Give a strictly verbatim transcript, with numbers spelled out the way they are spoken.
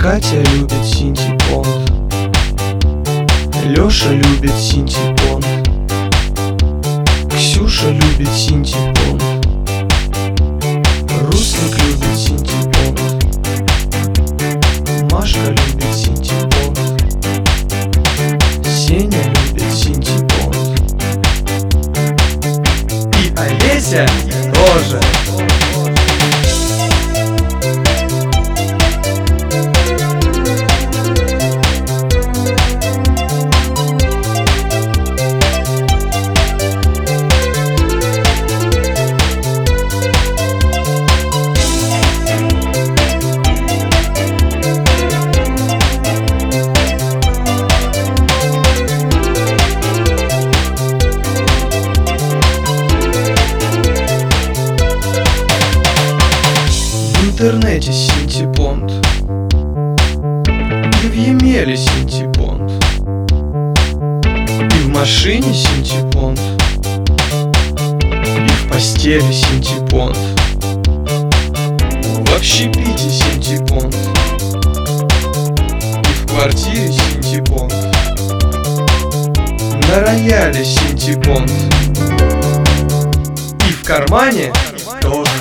Катя любит синтепон, Лёша любит синтепон, Ксюша любит синтепон, Руслик любит синтепон, Машка любит синтепон, Сеня любит синтепон, и Олеся тоже. В интернете синтепон, и в Емеле синтепон, и в машине синтепон, и в постели синтепон, в общепите синтепон, и в квартире синтепон, на рояле синтепон, и в кармане тоже.